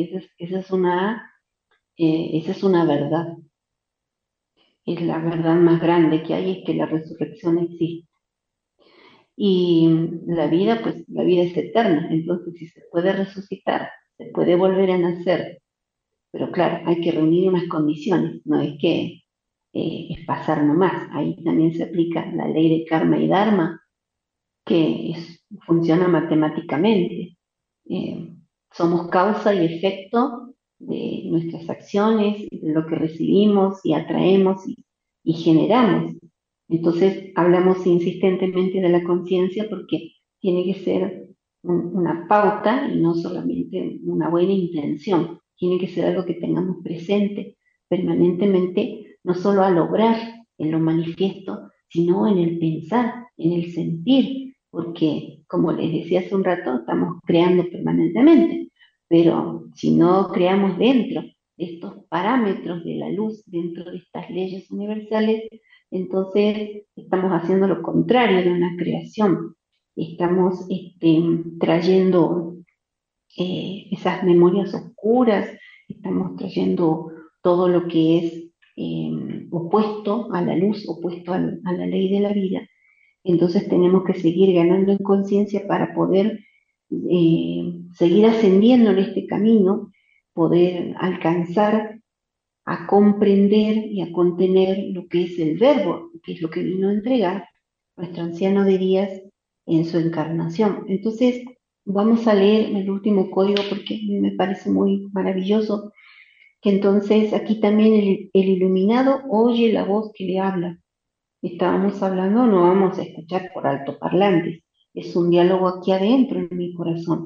esa es una verdad. Es la verdad más grande que hay, es que la resurrección existe. Y la vida, pues la vida es eterna, entonces si se puede resucitar, se puede volver a nacer, pero claro, hay que reunir unas condiciones, no es que es pasar nomás, ahí también se aplica la ley de karma y dharma, funciona matemáticamente. Eh, Somos causa y efecto de nuestras acciones, de lo que recibimos y atraemos y generamos. Entonces hablamos insistentemente de la conciencia porque tiene que ser una pauta y no solamente una buena intención. Tiene que ser algo que tengamos presente permanentemente, no solo al obrar en lo manifiesto, sino en el pensar, en el sentir, porque como les decía hace un rato, estamos creando permanentemente, pero si no creamos dentro de estos parámetros de la luz, dentro de estas leyes universales, entonces estamos haciendo lo contrario de una creación. Estamos trayendo esas memorias oscuras, estamos trayendo todo lo que es opuesto a la luz, opuesto a la ley de la vida. Entonces tenemos que seguir ganando en conciencia para poder seguir ascendiendo en este camino, poder alcanzar a comprender y a contener lo que es el verbo, que es lo que vino a entregar nuestro anciano de Díaz en su encarnación. Entonces, vamos a leer el último código porque me parece muy maravilloso, que entonces aquí también el iluminado oye la voz que le habla. Estábamos hablando, no vamos a escuchar por altoparlantes, es un diálogo aquí adentro en mi corazón.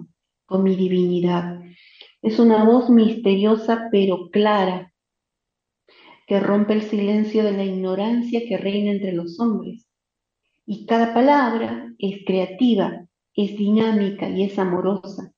con mi divinidad. Es una voz misteriosa pero clara, que rompe el silencio de la ignorancia que reina entre los hombres. Y cada palabra es creativa, es dinámica y es amorosa.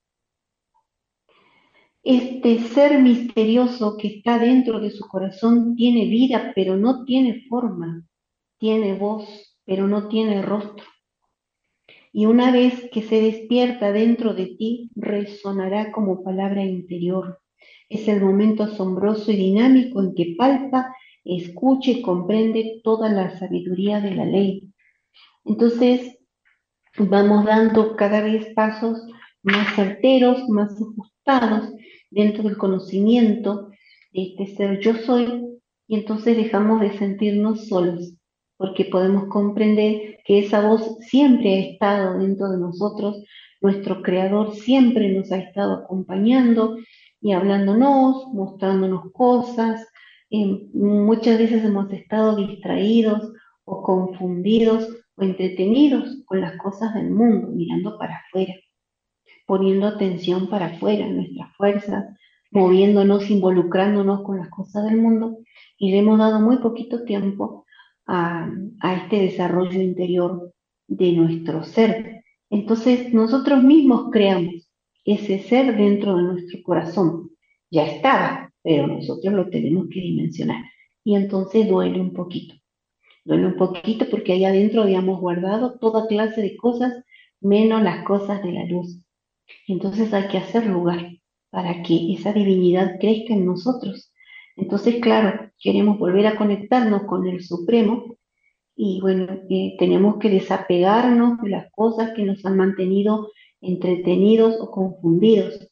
Este ser misterioso que está dentro de su corazón tiene vida, pero no tiene forma, tiene voz, pero no tiene rostro. Y una vez que se despierta dentro de ti, resonará como palabra interior. Es el momento asombroso y dinámico en que palpa, escucha y comprende toda la sabiduría de la ley. Entonces, vamos dando cada vez pasos más certeros, más ajustados dentro del conocimiento de este ser yo soy, y entonces dejamos de sentirnos solos, porque podemos comprender que esa voz siempre ha estado dentro de nosotros, nuestro creador siempre nos ha estado acompañando y hablándonos, mostrándonos cosas. Muchas veces hemos estado distraídos o confundidos o entretenidos con las cosas del mundo, mirando para afuera, poniendo atención para afuera, nuestras fuerzas, moviéndonos, involucrándonos con las cosas del mundo, y le hemos dado muy poquito tiempo a este desarrollo interior de nuestro ser. Entonces nosotros mismos creamos ese ser dentro de nuestro corazón. Ya estaba, pero nosotros lo tenemos que dimensionar. Y entonces duele un poquito. Duele un poquito porque ahí adentro habíamos guardado toda clase de cosas, menos las cosas de la luz. Entonces hay que hacer lugar para que esa divinidad crezca en nosotros. Entonces, claro, queremos volver a conectarnos con el Supremo y bueno, tenemos que desapegarnos de las cosas que nos han mantenido entretenidos o confundidos.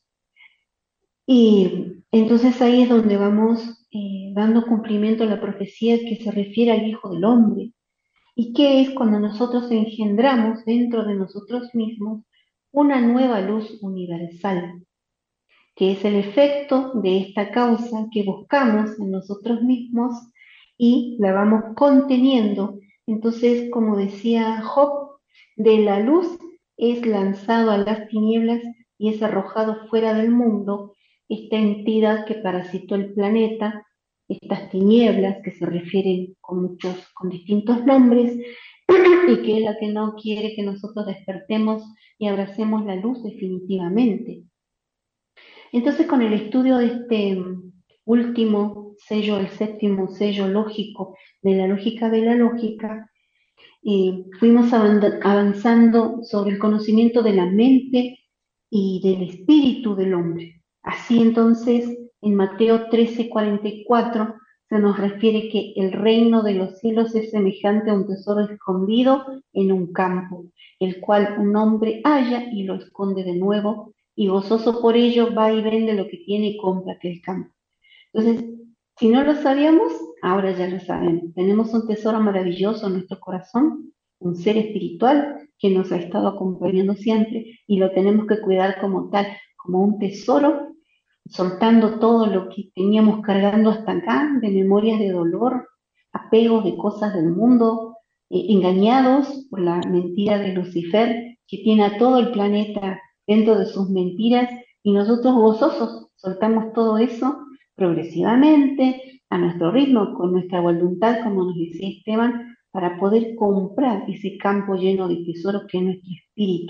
Y entonces ahí es donde vamos dando cumplimiento a la profecía que se refiere al Hijo del Hombre. ¿Y qué es cuando nosotros engendramos dentro de nosotros mismos una nueva luz universal, que es el efecto de esta causa que buscamos en nosotros mismos y la vamos conteniendo? Entonces, como decía Job, de la luz es lanzado a las tinieblas y es arrojado fuera del mundo esta entidad que parasitó el planeta, estas tinieblas que se refieren con distintos nombres, y que es la que no quiere que nosotros despertemos y abracemos la luz definitivamente. Entonces, con el estudio de este último sello, el séptimo sello lógico de la lógica de la lógica, fuimos avanzando sobre el conocimiento de la mente y del espíritu del hombre. Así entonces, en Mateo 13:44 se nos refiere que el reino de los cielos es semejante a un tesoro escondido en un campo, el cual un hombre halla y lo esconde de nuevo, y gozoso por ello va y vende lo que tiene y compra aquel campo. Entonces, si no lo sabíamos, ahora ya lo sabemos. Tenemos un tesoro maravilloso en nuestro corazón, un ser espiritual que nos ha estado acompañando siempre y lo tenemos que cuidar como tal, como un tesoro, soltando todo lo que teníamos cargando hasta acá, de memorias de dolor, apegos de cosas del mundo, engañados por la mentira de Lucifer, que tiene a todo el planeta dentro de sus mentiras, y nosotros gozosos soltamos todo eso progresivamente, a nuestro ritmo, con nuestra voluntad, como nos decía Esteban, para poder comprar ese campo lleno de tesoros que es nuestro espíritu.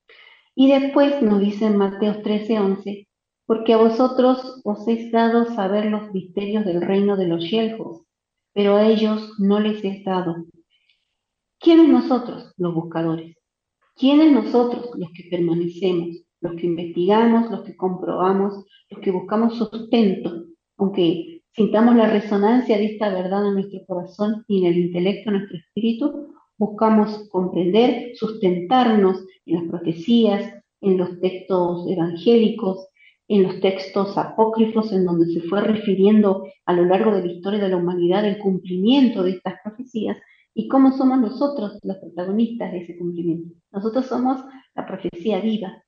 Y después nos dice en Mateo 13:11, porque a vosotros os es dado saber los misterios del reino de los cielos, pero a ellos no les es dado. ¿Quiénes nosotros? Los buscadores. ¿Quiénes nosotros? Los que permanecemos, los que investigamos, los que comprobamos, los que buscamos sustento, aunque sintamos la resonancia de esta verdad en nuestro corazón y en el intelecto, en nuestro espíritu, buscamos comprender, sustentarnos en las profecías, en los textos evangélicos, en los textos apócrifos, en donde se fue refiriendo a lo largo de la historia de la humanidad el cumplimiento de estas profecías. ¿Y cómo somos nosotros los protagonistas de ese cumplimiento? Nosotros somos la profecía viva.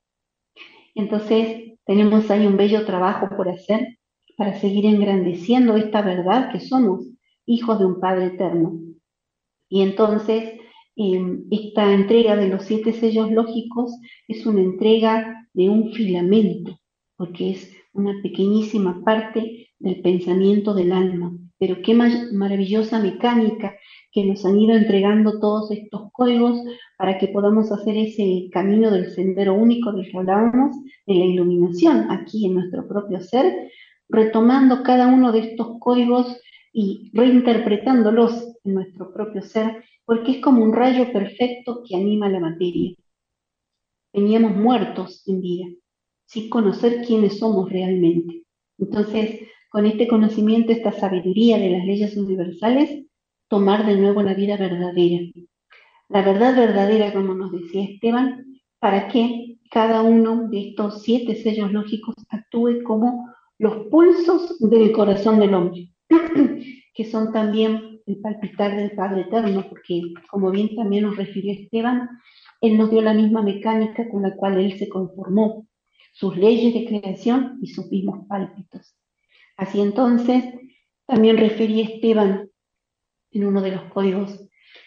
Entonces, tenemos ahí un bello trabajo por hacer para seguir engrandeciendo esta verdad que somos hijos de un Padre eterno. Y entonces, esta entrega de los 7 sellos lógicos es una entrega de un filamento, porque es una pequeñísima parte del pensamiento del alma. Pero qué maravillosa mecánica que nos han ido entregando todos estos códigos para que podamos hacer ese camino del sendero único del que hablábamos, de la iluminación aquí en nuestro propio ser, retomando cada uno de estos códigos y reinterpretándolos en nuestro propio ser, porque es como un rayo perfecto que anima la materia. Veníamos muertos en vida, sin conocer quiénes somos realmente. Entonces, con este conocimiento, esta sabiduría de las leyes universales, tomar de nuevo la vida verdadera. La verdad verdadera, como nos decía Esteban, para que cada uno de estos 7 sellos lógicos actúe como los pulsos del corazón del hombre, que son también el palpitar del Padre Eterno, porque como bien también nos refirió Esteban, Él nos dio la misma mecánica con la cual Él se conformó, sus leyes de creación y sus mismos pálpitos. Así entonces, también refería Esteban en uno de los códigos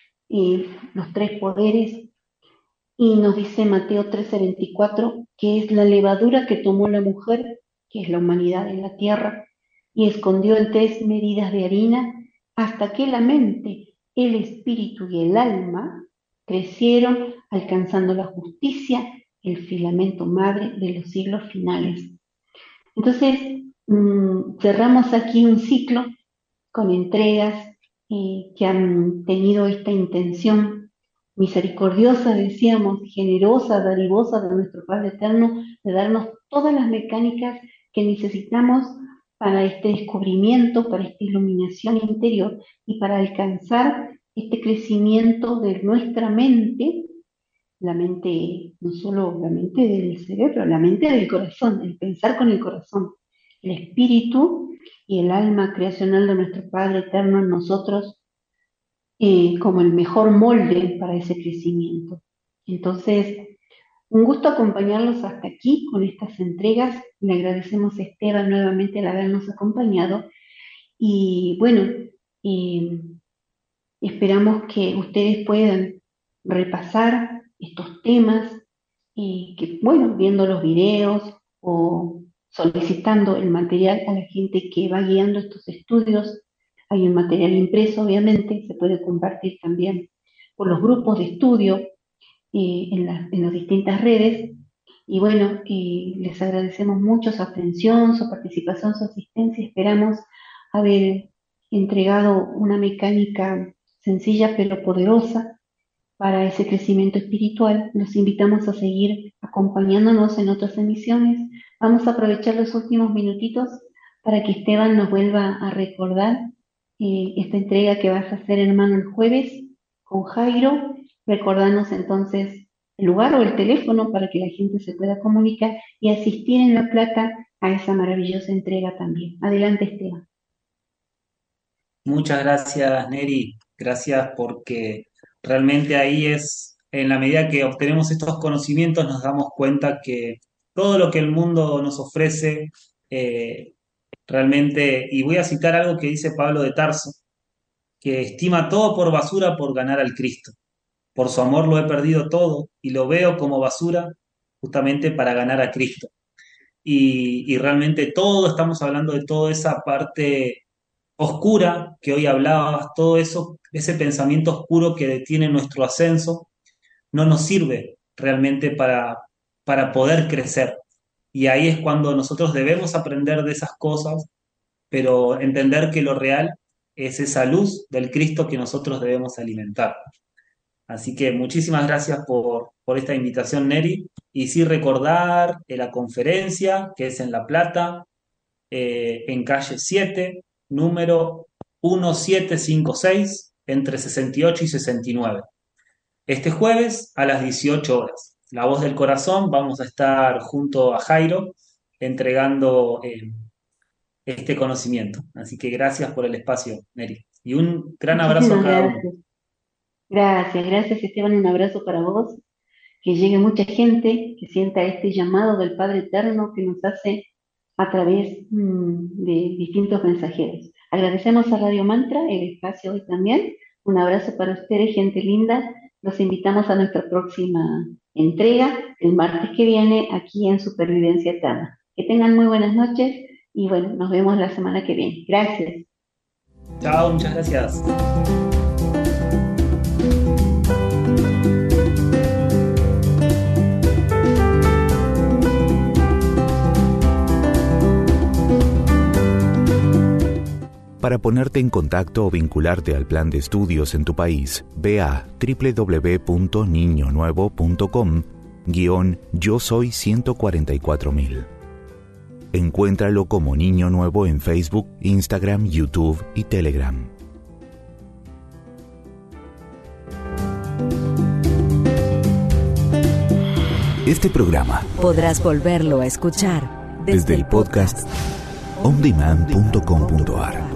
los 3 poderes, y nos dice Mateo 13:24, que es la levadura que tomó la mujer, que es la humanidad en la tierra, y escondió en 3 medidas de harina, hasta que la mente, el espíritu y el alma crecieron, alcanzando la justicia, el filamento madre de los siglos finales. Entonces, cerramos aquí un ciclo con entregas que han tenido esta intención misericordiosa, decíamos, generosa, dadivosa de nuestro Padre Eterno, de darnos todas las mecánicas que necesitamos para este descubrimiento, para esta iluminación interior y para alcanzar este crecimiento de nuestra mente, la mente, no solo la mente del cerebro, la mente del corazón, el pensar con el corazón, el espíritu y el alma creacional de nuestro Padre Eterno en nosotros, como el mejor molde para ese crecimiento. Entonces, un gusto acompañarlos hasta aquí con estas entregas. Le agradecemos a Esteban nuevamente el habernos acompañado y bueno, eh, esperamos que ustedes puedan repasar estos temas y que, bueno, viendo los videos o solicitando el material a la gente que va guiando estos estudios. Hay un material impreso, obviamente, se puede compartir también por los grupos de estudio en las distintas redes. Y bueno, les agradecemos mucho su atención, su participación, su asistencia. Esperamos haber entregado una mecánica sencilla pero poderosa para ese crecimiento espiritual. Los invitamos a seguir acompañándonos en otras emisiones. Vamos a aprovechar los últimos minutitos para que Esteban nos vuelva a recordar esta entrega que vas a hacer, hermano, el jueves con Jairo. Recordarnos entonces el lugar o el teléfono para que la gente se pueda comunicar y asistir en La Plata a esa maravillosa entrega también. Adelante, Esteban. Muchas gracias, Neri. Gracias porque realmente ahí es, en la medida que obtenemos estos conocimientos, nos damos cuenta que todo lo que el mundo nos ofrece, realmente, y voy a citar algo que dice Pablo de Tarso, que estima todo por basura por ganar al Cristo. Por su amor lo he perdido todo y lo veo como basura justamente para ganar a Cristo. Y realmente todo, estamos hablando de toda esa parte oscura que hoy hablabas, todo eso, ese pensamiento oscuro que detiene nuestro ascenso, no nos sirve realmente para poder crecer. Y ahí es cuando nosotros debemos aprender de esas cosas, pero entender que lo real es esa luz del Cristo que nosotros debemos alimentar. Así que muchísimas gracias por esta invitación, Neri. Y sí recordar la conferencia que es en La Plata, en calle 7, número 1756, entre 68 y 69. Este jueves a las 18 horas. La Voz del Corazón, vamos a estar junto a Jairo entregando este conocimiento. Así que gracias por el espacio, Neri. Y un gran abrazo a Muchísimas cada uno. gracias. Gracias, gracias, Esteban. Un abrazo para vos. Que llegue mucha gente, que sienta este llamado del Padre Eterno que nos hace a través de distintos mensajeros. Agradecemos a Radio Mantra el espacio hoy también. Un abrazo para ustedes, gente linda, los invitamos a nuestra próxima entrega, el martes que viene, aquí en Supervivencia Eterna. Que tengan muy buenas noches y bueno, nos vemos la semana que viene. Gracias. Chao, muchas gracias. Para ponerte en contacto o vincularte al plan de estudios en tu país, ve a www.niñonuevo.com/yo soy 144.000. Encuéntralo como Niño Nuevo en Facebook, Instagram, YouTube y Telegram. Este programa podrás volverlo a escuchar desde el podcast ondemand.com.ar.